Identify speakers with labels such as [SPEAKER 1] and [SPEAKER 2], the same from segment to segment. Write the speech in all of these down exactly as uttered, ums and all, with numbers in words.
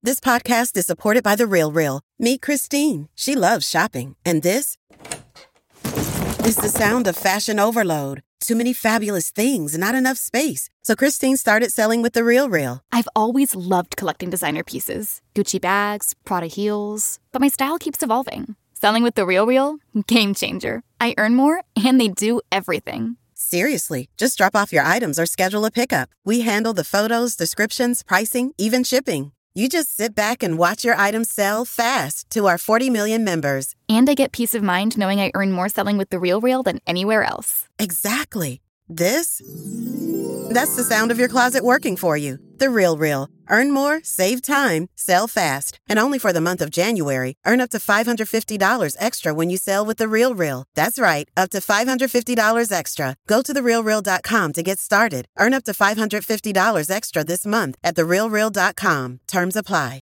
[SPEAKER 1] This podcast is supported by The Real Real. Meet Christine. She loves shopping. And this is the sound of fashion overload. Too many fabulous things, not enough space. So Christine started selling with The Real Real.
[SPEAKER 2] I've always loved collecting designer pieces. Gucci bags, Prada heels. But my style keeps evolving. Selling with The Real Real? Game changer. I earn more, and they do everything.
[SPEAKER 1] Seriously, just drop off your items or schedule a pickup. We handle the photos, descriptions, pricing, even shipping. You just sit back and watch your items sell fast to our forty million members.
[SPEAKER 2] And I get peace of mind knowing I earn more selling with The Real Real than anywhere else.
[SPEAKER 1] Exactly. This? That's the sound of your closet working for you. The Real Real. Earn more, save time, sell fast. And only for the month of January, earn up to five hundred fifty dollars extra when you sell with The Real Real. That's right, up to five hundred fifty dollars extra. Go to the real real dot com to get started. Earn up to five hundred fifty dollars extra this month at the real real dot com. Terms apply.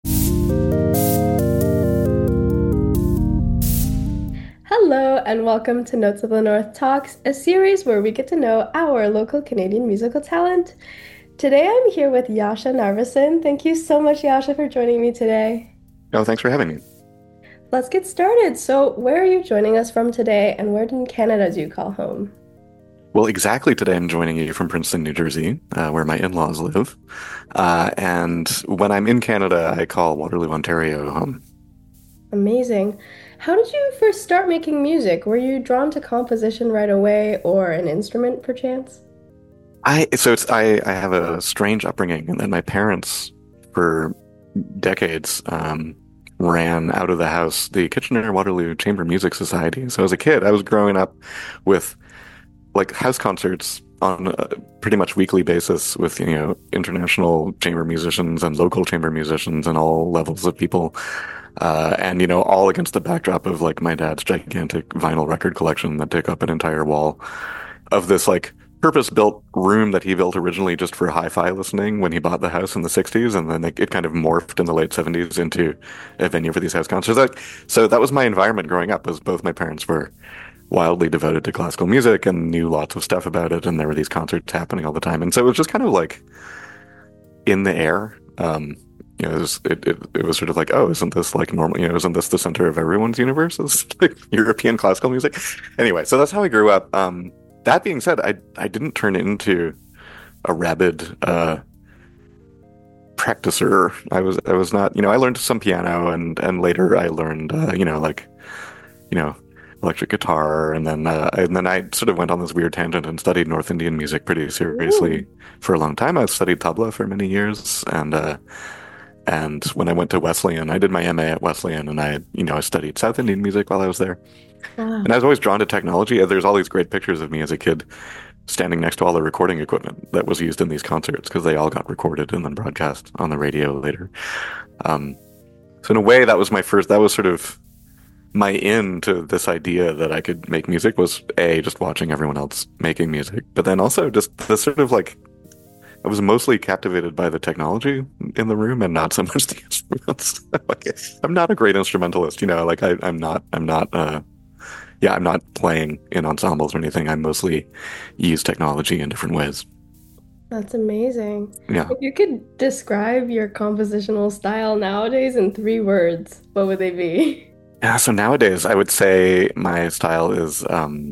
[SPEAKER 3] Hello and welcome to Notes of the North Talks, a series where we get to know our local Canadian musical talent. Today I'm here with Jascha Narveson. Thank you so much, Jascha, for joining me today.
[SPEAKER 4] Oh, thanks for having me.
[SPEAKER 3] Let's get started. So where are you joining us from today, and where in Canada do you call home?
[SPEAKER 4] Well, exactly today I'm joining you from Princeton, New Jersey, uh, where my in-laws live. Uh, and when I'm in Canada, I call Waterloo, Ontario home.
[SPEAKER 3] Amazing. How did you first start making music? Were you drawn to composition right away, or an instrument perchance?
[SPEAKER 4] I so it's I, I have a strange upbringing, and then my parents, for decades, um, ran out of the house the Kitchener-Waterloo Chamber Music Society. So as a kid, I was growing up with like house concerts on a pretty much weekly basis with, you know, international chamber musicians and local chamber musicians and all levels of people. Uh, and, you know, all against the backdrop of like my dad's gigantic vinyl record collection that took up an entire wall of this like purpose-built room that he built originally just for hi-fi listening when he bought the house in the sixties, and then it, it kind of morphed in the late seventies into a venue for these house concerts. Like, so that was my environment growing up, was both my parents were wildly devoted to classical music and knew lots of stuff about it, and there were these concerts happening all the time. And so it was just kind of like in the air. Um, you know, it was, it, it, it was sort of like, oh, isn't this like normal? You know, isn't this the center of everyone's universe? Is like European classical music? Anyway, so that's how I grew up. Um, That being said, I I didn't turn into a rabid uh, practicer. I was I was not. You know, I learned some piano, and and later I learned uh, you know like you know electric guitar, and then uh, and then I sort of went on this weird tangent and studied North Indian music pretty seriously. Ooh. For a long time. I studied tabla for many years, and uh, and when I went to Wesleyan, I did my M A at Wesleyan, and I you know I studied South Indian music while I was there. Wow. And I was always drawn to technology. There's all these great pictures of me as a kid standing next to all the recording equipment that was used in these concerts, because they all got recorded and then broadcast on the radio later. Um, so in a way, that was my first, that was sort of my in to this idea that I could make music, was A, just watching everyone else making music, but then also just the sort of like, I was mostly captivated by the technology in the room and not so much the instruments. Like, I'm not a great instrumentalist, you know, like I, I'm not, I'm not, uh, yeah, I'm not playing in ensembles or anything. I mostly use technology in different ways.
[SPEAKER 3] That's amazing.
[SPEAKER 4] Yeah.
[SPEAKER 3] If you could describe your compositional style nowadays in three words, what would they be?
[SPEAKER 4] Yeah, so nowadays I would say my style is, um,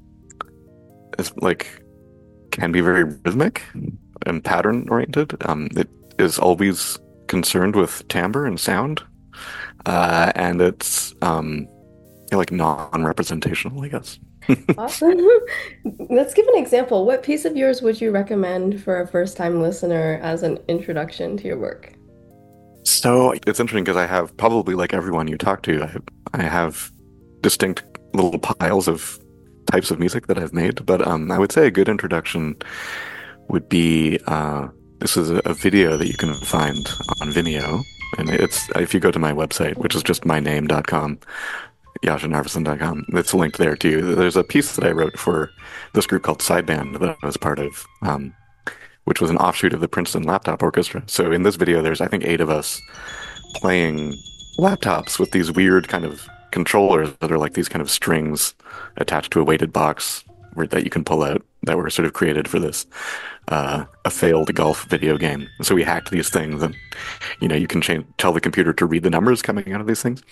[SPEAKER 4] is like, can be very rhythmic and pattern oriented. Um, it is always concerned with timbre and sound. Uh, and it's, um, like non-representational, I guess.
[SPEAKER 3] Awesome. Let's give an example. What piece of yours would you recommend for a first-time listener as an introduction to your work?
[SPEAKER 4] So it's interesting because I have, probably like everyone you talk to, I have, I have distinct little piles of types of music that I've made. But um, I would say a good introduction would be, uh, this is a, a video that you can find on Vimeo. And it's, if you go to my website, which is just my name dot com, jascha narveson dot com. It's linked there too. There's a piece that I wrote for this group called Sideband that I was part of, um, which was an offshoot of the Princeton Laptop Orchestra. So in this video, there's, I think, eight of us playing laptops with these weird kind of controllers that are like these kind of strings attached to a weighted box where, that you can pull out that were sort of created for this uh, a failed golf video game. So we hacked these things, and you know you can change, tell the computer to read the numbers coming out of these things.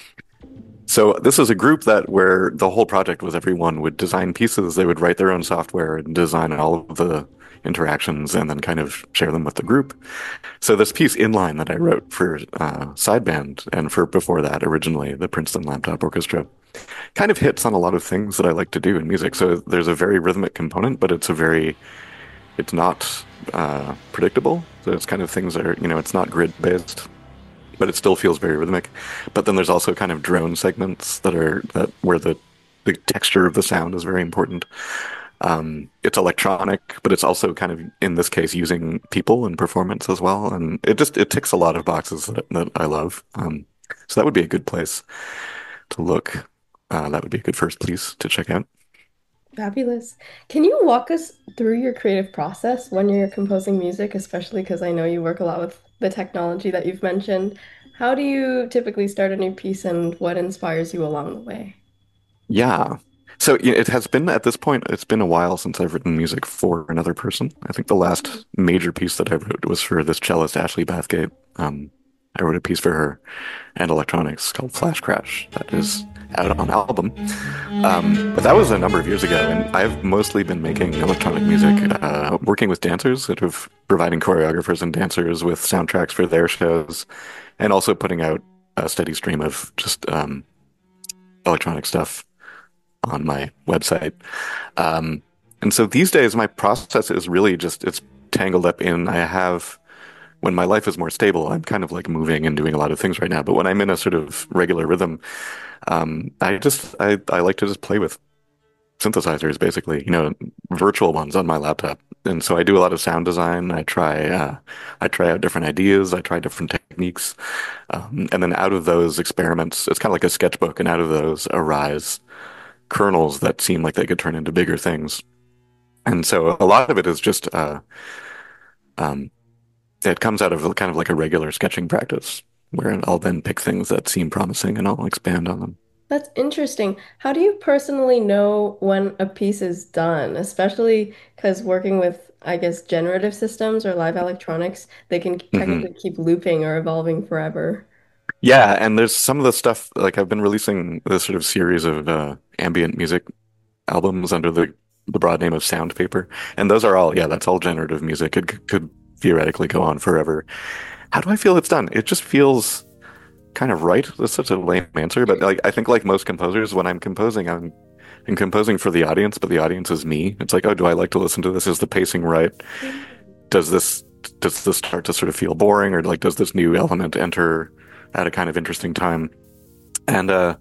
[SPEAKER 4] So this is a group that where the whole project was everyone would design pieces, they would write their own software and design all of the interactions and then kind of share them with the group. So this piece Inline that I wrote for uh, Sideband and for before that originally the Princeton Laptop Orchestra kind of hits on a lot of things that I like to do in music. So there's a very rhythmic component, but it's a very, it's not uh, predictable. So it's kind of things that are, you know, it's not grid based, but it still feels very rhythmic. But then there's also kind of drone segments that are that where the the texture of the sound is very important. Um, it's electronic, but it's also kind of in this case using people and performance as well, and it just it ticks a lot of boxes that, that I love. Um, so that would be a good place to look. Uh, that would be a good first piece to check out.
[SPEAKER 3] Fabulous. Can you walk us through your creative process when you're composing music, especially because I know you work a lot with the technology that you've mentioned? How do you typically start a new piece and what inspires you along the way?
[SPEAKER 4] Yeah. So you know, it has been at this point, it's been a while since I've written music for another person. I think the last major piece that I wrote was for this cellist, Ashley Bathgate. Um, I wrote a piece for her and electronics called Flash Crash that is out on album. Um, but that was a number of years ago, and I've mostly been making electronic music, uh, working with dancers, sort of providing choreographers and dancers with soundtracks for their shows, and also putting out a steady stream of just um, electronic stuff on my website. Um, and so these days, my process is really just, it's tangled up in, I have, when my life is more stable, I'm kind of like moving and doing a lot of things right now. But when I'm in a sort of regular rhythm, um, I just, I, I like to just play with synthesizers, basically, you know, virtual ones on my laptop. And so I do a lot of sound design. I try, uh, I try out different ideas. I try different techniques. Um, and then out of those experiments, it's kind of like a sketchbook. And out of those arise kernels that seem like they could turn into bigger things. And so a lot of it is just, uh, um, it comes out of kind of like a regular sketching practice where I'll then pick things that seem promising and I'll expand on them.
[SPEAKER 3] That's interesting. How do you personally know when a piece is done, especially because working with, I guess, generative systems or live electronics, they can
[SPEAKER 4] hmm
[SPEAKER 3] technically keep looping or evolving forever.
[SPEAKER 4] Yeah, and there's some of the stuff like I've been releasing this sort of series of uh, ambient music albums under the the broad name of Soundpaper, and those are all yeah, that's all generative music. It c- could theoretically go on forever. How do I feel it's done? It just feels kind of right. That's such a lame answer, but like I think like most composers, when I'm composing, I'm I'm composing for the audience, but the audience is me. It's like, oh, do I like to listen to this? Is the pacing right? Does this does this start to sort of feel boring, or like does this new element enter at a kind of interesting time? And uh,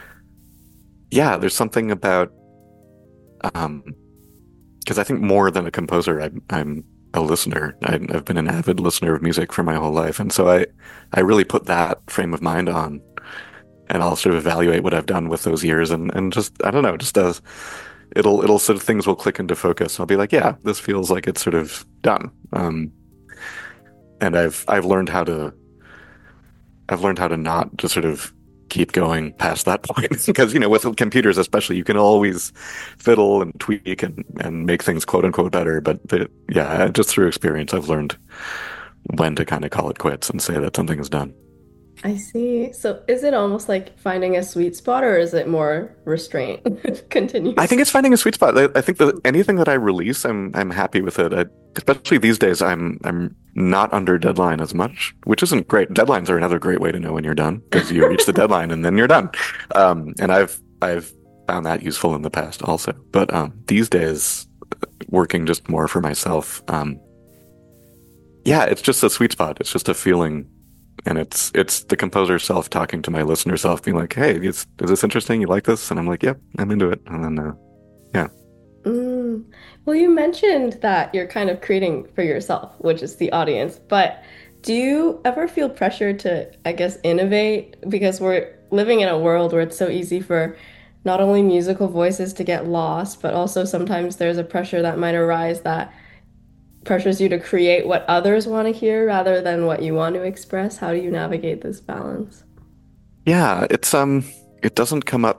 [SPEAKER 4] yeah, there's something about um, because I think more than a composer, I'm I'm a listener. I, I've been an avid listener of music for my whole life, and so I I really put that frame of mind on, and I'll sort of evaluate what I've done with those years, and and just I don't know, just does it'll it'll sort of things will click into focus. I'll be like, yeah, this feels like it's sort of done. Um, and I've I've learned how to I've learned how to not just sort of keep going past that point because you know with computers especially you can always fiddle and tweak and and make things quote unquote better, but the, yeah, just through experience I've learned when to kind of call it quits and say that something is done.
[SPEAKER 3] I see. So is it almost like finding a sweet spot or is it more restraint?
[SPEAKER 4] I
[SPEAKER 3] Continues.
[SPEAKER 4] think it's finding a sweet spot. I, I think that anything that I release, I'm I'm happy with it. I, especially these days, I'm I'm not under deadline as much, which isn't great. Deadlines are another great way to know when you're done because you reach the deadline and then you're done. Um, and I've I've found that useful in the past also. But um, these days, working just more for myself, um, yeah, it's just a sweet spot. It's just a feeling. And it's it's the composer self talking to my listener self, being like, "Hey, is, is this interesting? You like this?" And I'm like, "Yep, I'm into it." And then, uh, yeah,
[SPEAKER 3] Mm. Well, you mentioned that you're kind of creating for yourself, which is the audience, but do you ever feel pressure to, I guess, innovate? Because we're living in a world where it's so easy for not only musical voices to get lost, but also sometimes there's a pressure that might arise that pressures you to create what others want to hear rather than what you want to express. How do you navigate this balance?
[SPEAKER 4] yeah. It's um, it doesn't come up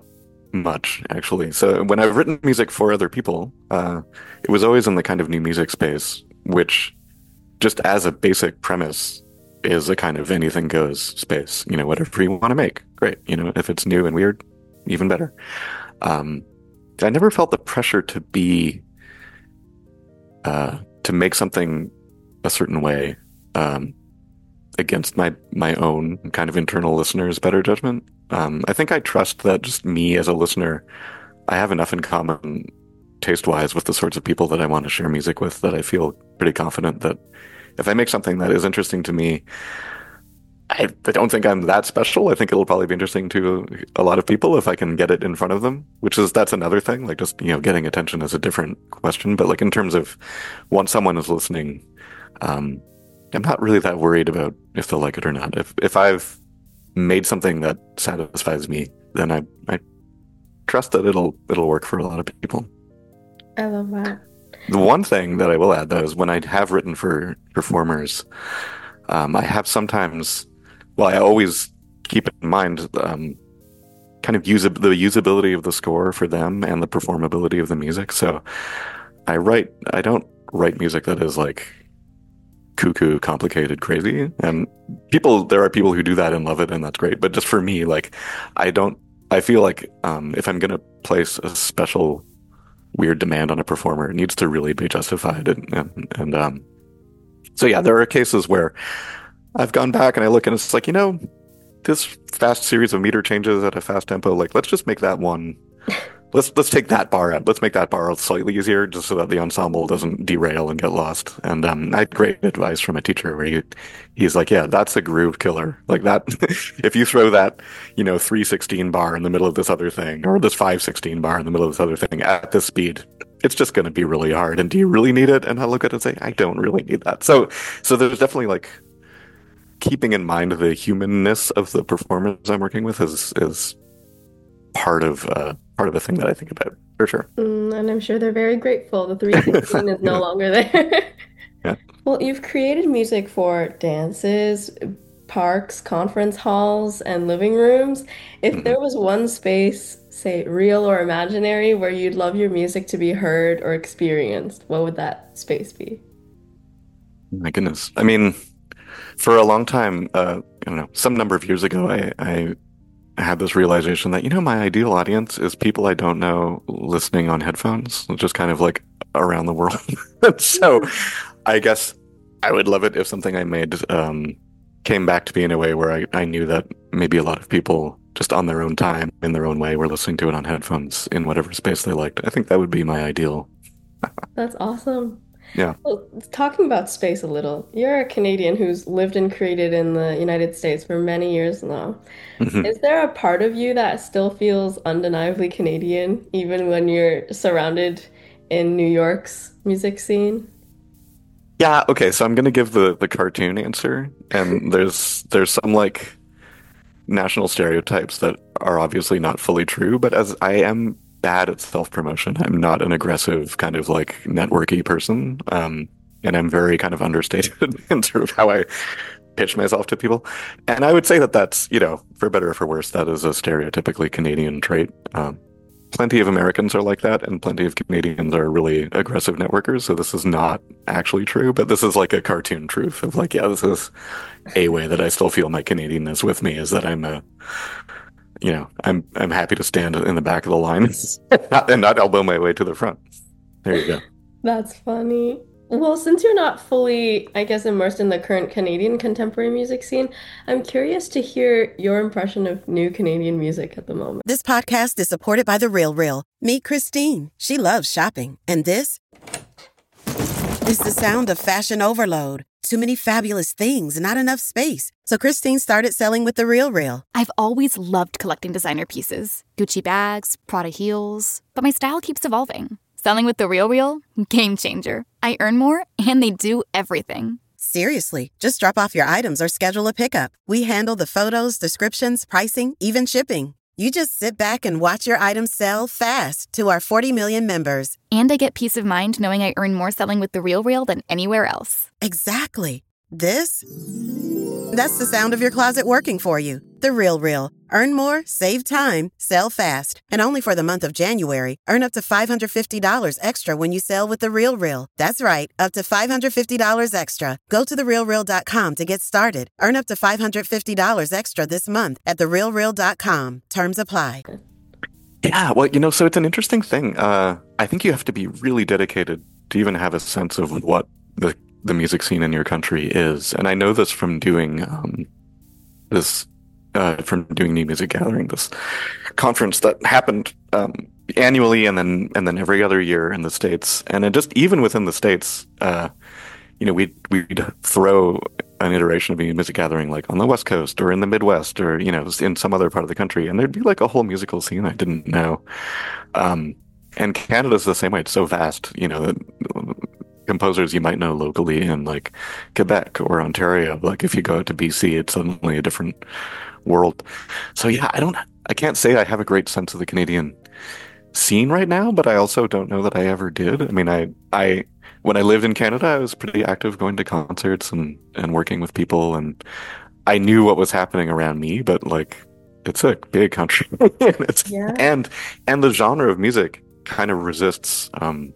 [SPEAKER 4] much, actually. So when I've written music for other people, uh, it was always in the kind of new music space, which just as a basic premise is a kind of anything goes space. You know, whatever you want to make, great. You know, if it's new and weird, even better. Um, I never felt the pressure to be, uh, to make something a certain way, um, against my, my own kind of internal listener's better judgment. Um, I think I trust that just me as a listener, I have enough in common taste-wise with the sorts of people that I want to share music with that I feel pretty confident that if I make something that is interesting to me, I, I don't think I'm that special. I think it'll probably be interesting to a lot of people if I can get it in front of them, which is, that's another thing. Like just, you know, getting attention is a different question. But like in terms of once someone is listening, um, I'm not really that worried about if they'll like it or not. If if I've made something that satisfies me, then I I trust that it'll it'll work for a lot of people.
[SPEAKER 3] I love that.
[SPEAKER 4] The one thing that I will add though is when I have written for performers, um, I have sometimes, well, I always keep in mind um, kind of use the usability of the score for them and the performability of the music. So I write, I don't write music that is like cuckoo, complicated, crazy. And people, there are people who do that and love it, and that's great. But just for me, like, I don't, I feel like um, if I'm going to place a special weird demand on a performer, it needs to really be justified. And, and, and um, so, yeah, there are cases where I've gone back and I look and it's like, you know, this fast series of meter changes at a fast tempo, like, let's just make that one. Let's let's take that bar out. Let's make that bar slightly easier, just so that the ensemble doesn't derail and get lost. And um, I had great advice from a teacher where he, he's like, "Yeah, that's a groove killer. Like that, if you throw that, you know, three sixteen bar in the middle of this other thing, or this five sixteen bar in the middle of this other thing at this speed, it's just going to be really hard. And do you really need it?" And I look at it and say, "I don't really need that." So, so there's definitely like keeping in mind the humanness of the performers I'm working with is is part of. Uh, part of the thing that I think about, for sure.
[SPEAKER 3] Mm, and I'm sure they're very grateful the three sixteen is no
[SPEAKER 4] Yeah.
[SPEAKER 3] longer there.
[SPEAKER 4] Yeah.
[SPEAKER 3] Well, you've created music for dances, parks, conference halls, and living rooms. If
[SPEAKER 4] Mhm.
[SPEAKER 3] there was one space, say real or imaginary, where you'd love your music to be heard or experienced, what would that space be?
[SPEAKER 4] My goodness. I mean, for a long time, uh, I don't know, some number of years ago, I, I had this realization that, you know, my ideal audience is people I don't know listening on headphones, just kind of like around the world. So I guess I would love it if something I made um, came back to me in a way where I, I knew that maybe a lot of people just on their own time, in their own way, were listening to it on headphones in whatever space they liked. I think that would be my ideal.
[SPEAKER 3] That's awesome.
[SPEAKER 4] Yeah.
[SPEAKER 3] Well, talking about space a little, you're a Canadian who's lived and created in the United States for many years now.
[SPEAKER 4] Mhm.
[SPEAKER 3] Is there a part of you that still feels undeniably Canadian, even when you're surrounded in New York's music scene?
[SPEAKER 4] Yeah, okay, so I'm gonna give the, the cartoon answer, and there's there's some like national stereotypes that are obviously not fully true, but as I am bad at self-promotion, I'm not an aggressive kind of like networky person, um, and I'm very kind of understated in sort of how I pitch myself to people. And I would say that that's, you know, for better or for worse, that is a stereotypically Canadian trait. Um, plenty of Americans are like that, and plenty of Canadians are really aggressive networkers. So this is not actually true, but this is like a cartoon truth of like, yeah, this is a way that I still feel my Canadianness with me, is that I'm a, you know, I'm I'm happy to stand in the back of the line and not elbow my way to the front. There you go.
[SPEAKER 3] That's funny. Well, since you're not fully, I guess, immersed in the current Canadian contemporary music scene, I'm curious to hear your impression of new Canadian music at the moment.
[SPEAKER 1] This podcast is supported by The Real Real. Meet Christine. She loves shopping. And this is the sound of fashion overload. Too many fabulous things, not enough space. So Christine started selling with The Real Real.
[SPEAKER 2] I've always loved collecting designer pieces, Gucci bags, Prada heels, but my style keeps evolving. Selling with The Real Real? Game changer. I earn more, and they do everything.
[SPEAKER 1] Seriously, just drop off your items or schedule a pickup. We handle the photos, descriptions, pricing, even shipping. You just sit back and watch your items sell fast to our forty million members.
[SPEAKER 2] And I get peace of mind knowing I earn more selling with The Real Real than anywhere else.
[SPEAKER 1] Exactly. This? That's the sound of your closet working for you. The RealReal. Earn more, save time, sell fast. And only for the month of January, earn up to five hundred fifty dollars extra when you sell with The RealReal. That's right, up to five hundred fifty dollars extra. Go to the real real dot com to get started. Earn up to five hundred fifty dollars extra this month at the real real dot com. Terms apply.
[SPEAKER 4] Yeah, well, you know, so it's an interesting thing. Uh, I think you have to be really dedicated to even have a sense of what the, the music scene in your country is. And I know this from doing um, this, uh, from doing New Music Gathering, this conference that happened um, annually and then and then every other year in the States. And it just, even within the States, uh, you know, we'd, we'd throw an iteration of a music gathering like on the West Coast or in the Midwest or, you know, in some other part of the country. And there'd be like a whole musical scene I didn't know. Um, and Canada's the same way. It's so vast, you know, that composers you might know locally in like Quebec or Ontario. Like if you go to B C, it's suddenly a different world. So yeah, I don't, I can't say I have a great sense of the Canadian scene right now, but I also don't know that I ever did. I mean, I, I, when I lived in Canada, I was pretty active going to concerts and, and working with people, and I knew what was happening around me, but like, it's a big country. it's,
[SPEAKER 3] Yeah.
[SPEAKER 4] and, and the genre of music kind of resists, um,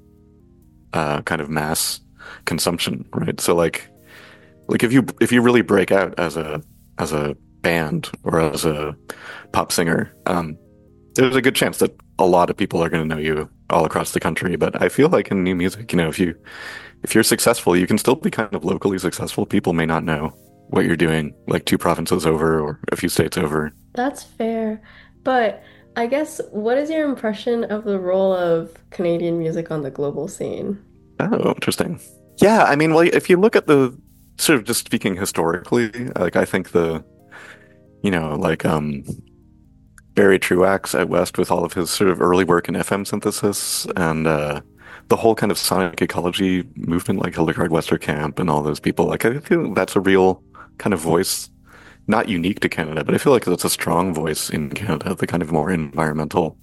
[SPEAKER 4] uh, kind of mass consumption, right? So like, like if you, if you really break out as a, as a band or as a pop singer, um, there's a good chance that a lot of people are going to know you all across the country. But I feel like in new music, you know, if you if you're successful, you can still be kind of locally successful. People may not know what you're doing, like two provinces over or a few states over.
[SPEAKER 3] That's fair. But I guess, what is your impression of the role of Canadian music on the global scene?
[SPEAKER 4] Oh, interesting. Yeah, I mean, well, if you look at the sort of just speaking historically, like I think the, you know, like um. Barry Truax at West with all of his sort of early work in F M synthesis and uh, the whole kind of sonic ecology movement, like Hildegard Westerkamp and all those people. Like I feel that's a real kind of voice, not unique to Canada, but I feel like that's a strong voice in Canada, the kind of more environmental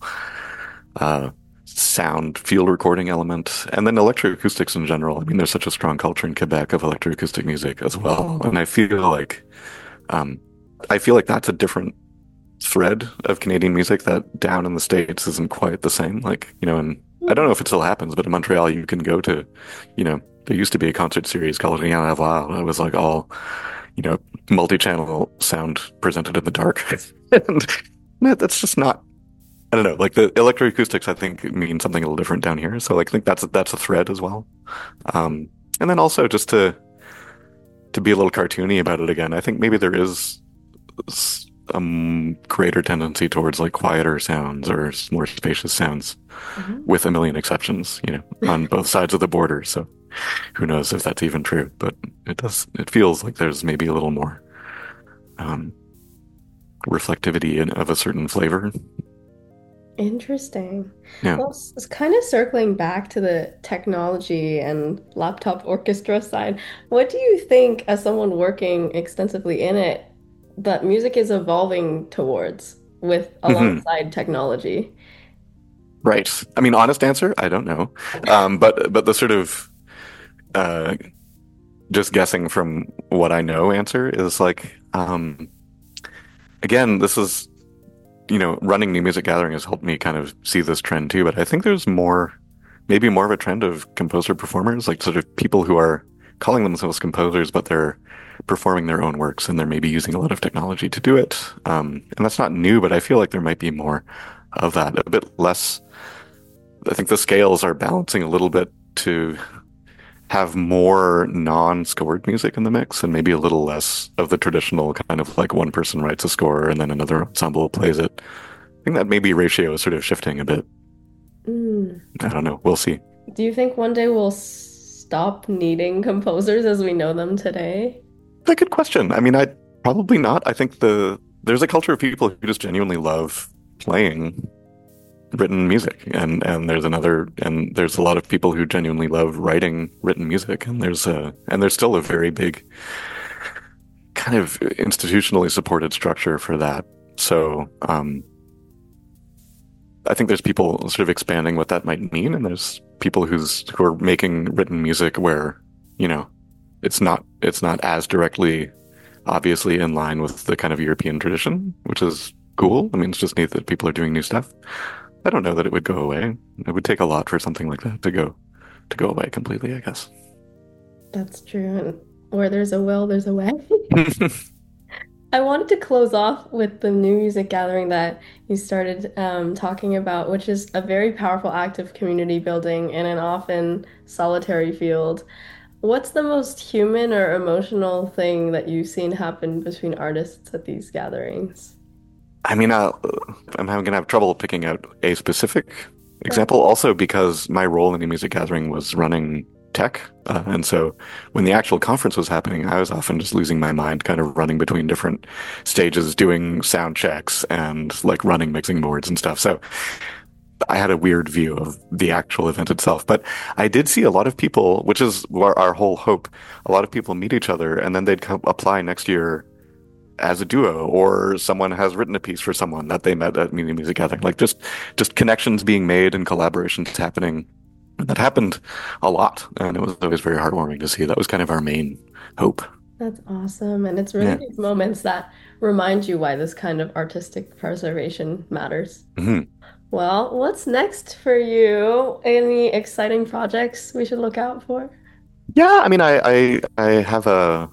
[SPEAKER 4] uh, sound field recording element. And then electroacoustics in general. I mean, there's such a strong culture in Quebec of electroacoustic music as well. And I feel like, um, I feel like that's a different thread of Canadian music that down in the States isn't quite the same. Like, you know, and I don't know if it still happens, but in Montreal you can go to, you know, there used to be a concert series called Rien à voir. It was like all, you know, multi-channel sound presented in the dark. And that's just not, I don't know, like the electroacoustics I think mean something a little different down here. So like I think that's that's a thread as well. Um, and then also just to to be a little cartoony about it again, I think maybe there is a um, greater tendency towards like quieter sounds or more spacious sounds, mm-hmm. with a million exceptions, you know, on both sides of the border. So who knows if that's even true, but it does, it feels like there's maybe a little more um, reflectivity in, of a certain flavor.
[SPEAKER 3] Interesting.
[SPEAKER 4] Yeah.
[SPEAKER 3] Well, it's, it's kind of circling back to the technology and laptop orchestra side. What do you think, as someone working extensively in it, that music is evolving towards with alongside mm-hmm. technology?
[SPEAKER 4] Right. I mean, honest answer, I don't know. Um, but but the sort of uh, just guessing from what I know answer is like, um, again, this is, you know, running New Music Gathering has helped me kind of see this trend too. But I think there's more, maybe more of a trend of composer performers, like sort of people who are calling themselves composers, but they're performing their own works and they're maybe using a lot of technology to do it. Um, and that's not new, but I feel like there might be more of that, a bit less. I think the scales are balancing a little bit to have more non-scored music in the mix and maybe a little less of the traditional kind of like one person writes a score and then another ensemble plays it. I think that maybe ratio is sort of shifting a bit.
[SPEAKER 3] Mm.
[SPEAKER 4] I don't know. We'll see.
[SPEAKER 3] Do you think one day we'll stop needing composers as we know them today?
[SPEAKER 4] That's a good question. I mean, I probably not. I think the there's a culture of people who just genuinely love playing written music, and and there's another and there's a lot of people who genuinely love writing written music, and there's a and there's still a very big kind of institutionally supported structure for that. So um, I think there's people sort of expanding what that might mean, and there's people who's who are making written music where, you know, it's not it's not as directly obviously in line with the kind of European tradition, which is cool. I mean, it's just neat that people are doing new stuff. I don't know that it would go away. It would take a lot for something like that to go to go away completely, I guess.
[SPEAKER 3] That's true. And where there's a will, there's a way. I wanted to close off with the new music gathering that you started um, talking about, which is a very powerful act of community building in an often solitary field. What's the most human or emotional thing that you've seen happen between artists at these gatherings?
[SPEAKER 4] I mean, uh, I'm going to have trouble picking out a specific example, also because my role in the music gathering was running tech. Uh, and so when the actual conference was happening, I was often just losing my mind, kind of running between different stages, doing sound checks and like running mixing boards and stuff. So I had a weird view of the actual event itself. But I did see a lot of people, which is our, our whole hope, a lot of people meet each other and then they'd come apply next year as a duo, or someone has written a piece for someone that they met at Mini Music Gathering. Like just, just connections being made and collaborations happening. That happened a lot, and it was always very heartwarming to see. That was kind of our main hope.
[SPEAKER 3] That's awesome. And it's really
[SPEAKER 4] Yeah.
[SPEAKER 3] these moments that remind you why this kind of artistic preservation matters.
[SPEAKER 4] hmm
[SPEAKER 3] Well, what's next for you? Any exciting projects we should look out for?
[SPEAKER 4] Yeah, I mean, I, I I have a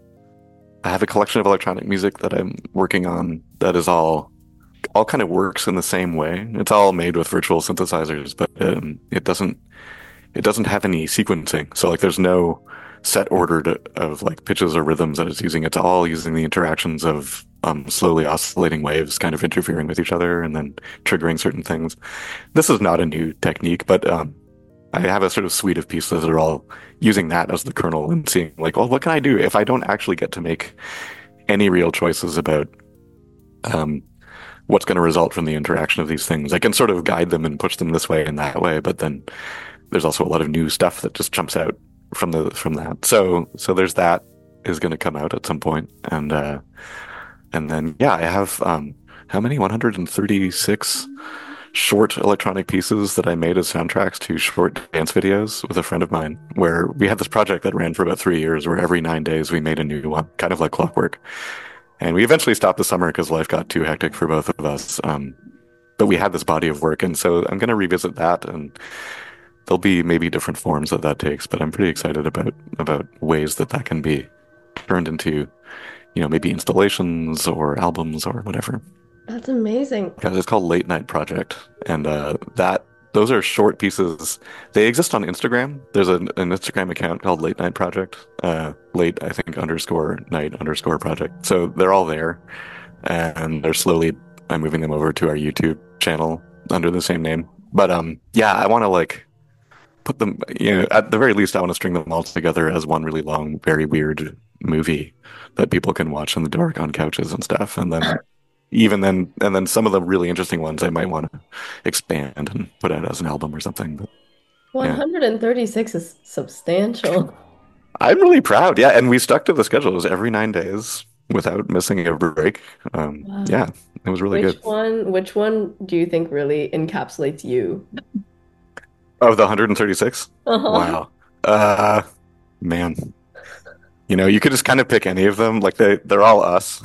[SPEAKER 4] I have a collection of electronic music that I'm working on that is all all kind of works in the same way. It's all made with virtual synthesizers, but um, it doesn't it doesn't have any sequencing. So like there's no set order to, of like pitches or rhythms that it's using. It's all using the interactions of um, slowly oscillating waves kind of interfering with each other and then triggering certain things. This is not a new technique, but um, I have a sort of suite of pieces that are all using that as the kernel and seeing like, well, what can I do if I don't actually get to make any real choices about um, what's going to result from the interaction of these things? I can sort of guide them and push them this way and that way, but then there's also a lot of new stuff that just jumps out from the from that. So so there's that is going to come out at some point, and uh, and then yeah, I have um, how many one hundred thirty-six short electronic pieces that I made as soundtracks to short dance videos with a friend of mine, where we had this project that ran for about three years, where every nine days we made a new one, kind of like clockwork. And we eventually stopped the summer because life got too hectic for both of us. Um, but we had this body of work, and so I'm going to revisit that, and there'll be maybe different forms that that takes. But I'm pretty excited about about ways that that can be turned into, you know, maybe installations or albums or whatever.
[SPEAKER 3] That's amazing.
[SPEAKER 4] Because it's called Late Night Project, and uh, that those are short pieces. They exist on Instagram. There's an, an Instagram account called Late Night Project. Uh, late, I think, underscore night underscore project. So they're all there, and they're slowly. I'm moving them over to our YouTube channel under the same name. But um, yeah, I want to like put them. You know, at the very least, I want to string them all together as one really long, very weird movie that people can watch in the dark on couches and stuff, and then. Even then, and then some of the really interesting ones I might want to expand and put out as an album or something. But,
[SPEAKER 3] one hundred thirty-six yeah. is substantial.
[SPEAKER 4] I'm really proud. Yeah, and we stuck to the schedule. It was every nine days without missing a break. Um, wow. Yeah, it was really
[SPEAKER 3] which
[SPEAKER 4] good.
[SPEAKER 3] One, which one do you think really encapsulates you?
[SPEAKER 4] Of the one hundred thirty-six? Uh-huh. Wow. Uh, man. You know, you could just kind of pick any of them. Like, they, they're all us.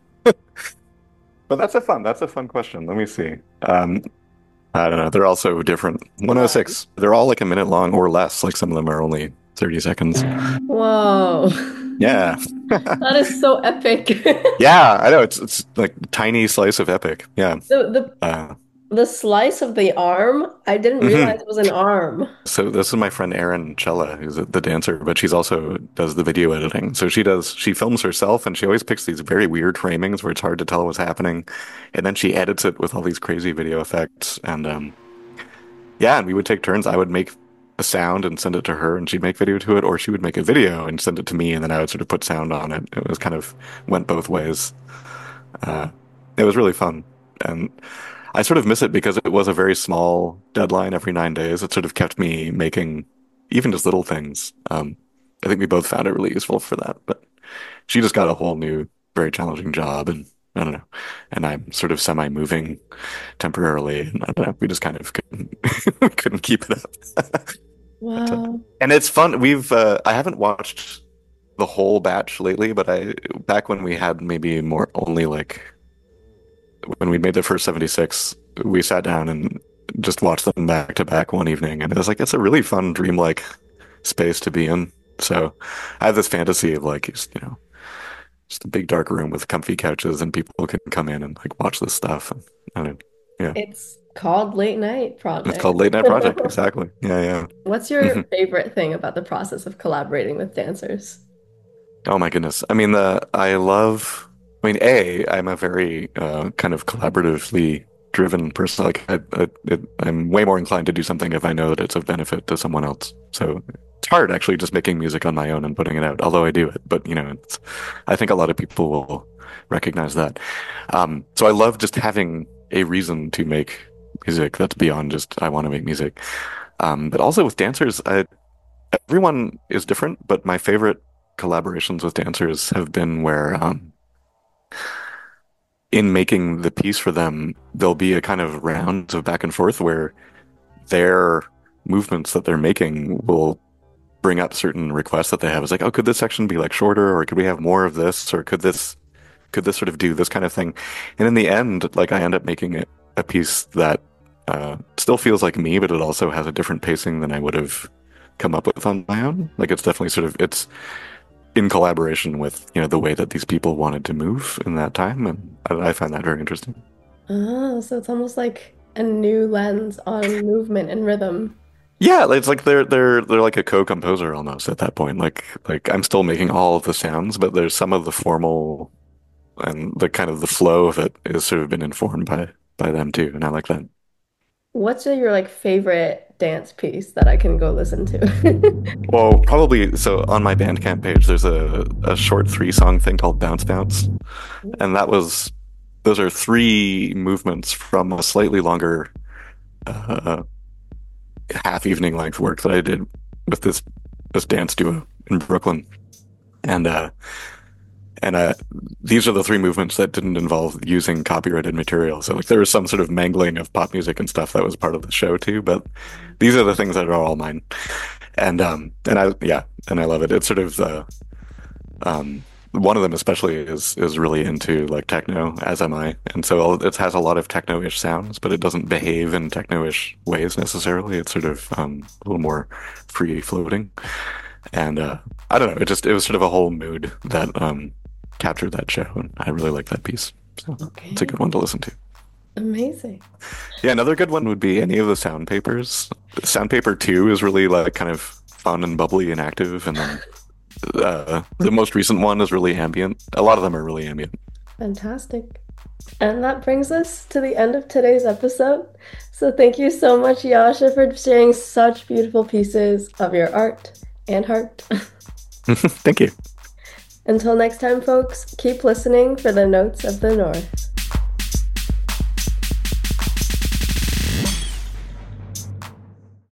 [SPEAKER 4] But that's a fun, that's a fun question. Let me see. Um, I don't know. They're all so different. one oh six. They're all like a minute long or less. Like some of them are only thirty seconds.
[SPEAKER 3] Whoa.
[SPEAKER 4] Yeah.
[SPEAKER 3] That is so epic.
[SPEAKER 4] Yeah, I know. It's it's like a tiny slice of epic. Yeah.
[SPEAKER 3] So the
[SPEAKER 4] uh,
[SPEAKER 3] the slice of the arm, I didn't realize mm-hmm. it was an arm.
[SPEAKER 4] So this is my friend Erin Chella, who's the dancer, but she's also does the video editing. So she does, she films herself, and she always picks these very weird framings where it's hard to tell what's happening. And then she edits it with all these crazy video effects. And um, yeah, and we would take turns. I would make a sound and send it to her, and she'd make video to it, or she would make a video and send it to me, and then I would sort of put sound on it. It was kind of went both ways. Uh, it was really fun. And I sort of miss it because it was a very small deadline every nine days. It sort of kept me making even just little things. Um, I think we both found it really useful for that. But she just got a whole new, very challenging job, and I don't know. And I'm sort of semi-moving temporarily. And I don't know. We just kind of couldn't, we couldn't keep it up.
[SPEAKER 3] Wow.
[SPEAKER 4] But, uh, and it's fun. We've uh, I haven't watched the whole batch lately, but I back when we had maybe more only like when we made the first seventy-six, we sat down and just watched them back to back one evening, and it was like it's a really fun, dreamlike space to be in. So I have this fantasy of like, just, you know, just a big dark room with comfy couches, and people can come in and like watch this stuff. And, I don't know, yeah,
[SPEAKER 3] It's called Late Night
[SPEAKER 4] it's
[SPEAKER 3] Project.
[SPEAKER 4] called Late Night Project. Exactly. Yeah, yeah.
[SPEAKER 3] What's your favorite thing about the process of collaborating with dancers?
[SPEAKER 4] Oh my goodness. I mean, the I love. I mean, A, I'm a very uh, kind of collaboratively driven person. Like, I, I, it, I'm way more inclined to do something if I know that it's of benefit to someone else. So it's hard actually just making music on my own and putting it out. Although I do it, but you know, it's. I think a lot of people will recognize that. Um, so I love just having a reason to make music that's beyond just I want to make music. Um, but also with dancers, I, everyone is different. But my favorite collaborations with dancers have been where um, in making the piece for them, there'll be a kind of round of back and forth where their movements that they're making will bring up certain requests that they have. It's like, oh, could this section be like shorter, or could we have more of this, or could this could this sort of do this kind of thing? And in the end, like I end up making it a piece that uh, still feels like me, but it also has a different pacing than I would have come up with on my own. Like it's definitely sort of it's in collaboration with, you know, the way that these people wanted to move in that time, and I, I find that very interesting.
[SPEAKER 3] Oh, so it's almost like a new lens on movement and rhythm.
[SPEAKER 4] Yeah, it's like they're they're they're like a co-composer almost at that point. Like like I'm still making all of the sounds, but there's some of the formal and the kind of the flow of it is sort of been informed by by them too, and I like that.
[SPEAKER 3] What's your like favorite dance piece that I can go listen to?
[SPEAKER 4] Well, probably so on my Bandcamp page, there's a a short three song thing called Bounce Bounce, and that was those are three movements from a slightly longer uh, half evening length work that I did with this this dance duo in Brooklyn, and uh, and uh, these are the three movements that didn't involve using copyrighted material. So like there was some sort of mangling of pop music and stuff that was part of the show too, but these are the things that are all mine. And um and I yeah, and I love it. It's sort of the um one of them especially is is really into like techno, as am I. And so it has a lot of techno-ish sounds, but it doesn't behave in techno-ish ways necessarily. It's sort of um a little more free floating. And uh I don't know, it just it was sort of a whole mood that um captured that show, and I really like that piece. So it's a
[SPEAKER 3] Okay,
[SPEAKER 4] good one to listen to.
[SPEAKER 3] amazing.
[SPEAKER 4] Yeah, another good one would be any of the sound papers. Sound paper two is really like kind of fun and bubbly and active, and then uh, the most recent one is really ambient. A lot of them are really ambient.
[SPEAKER 3] Fantastic. And that brings us to the end of today's episode. So thank you so much, Yasha, for sharing such beautiful pieces of your art and heart.
[SPEAKER 4] Thank you.
[SPEAKER 3] Until next time, folks, keep listening for the notes of the North.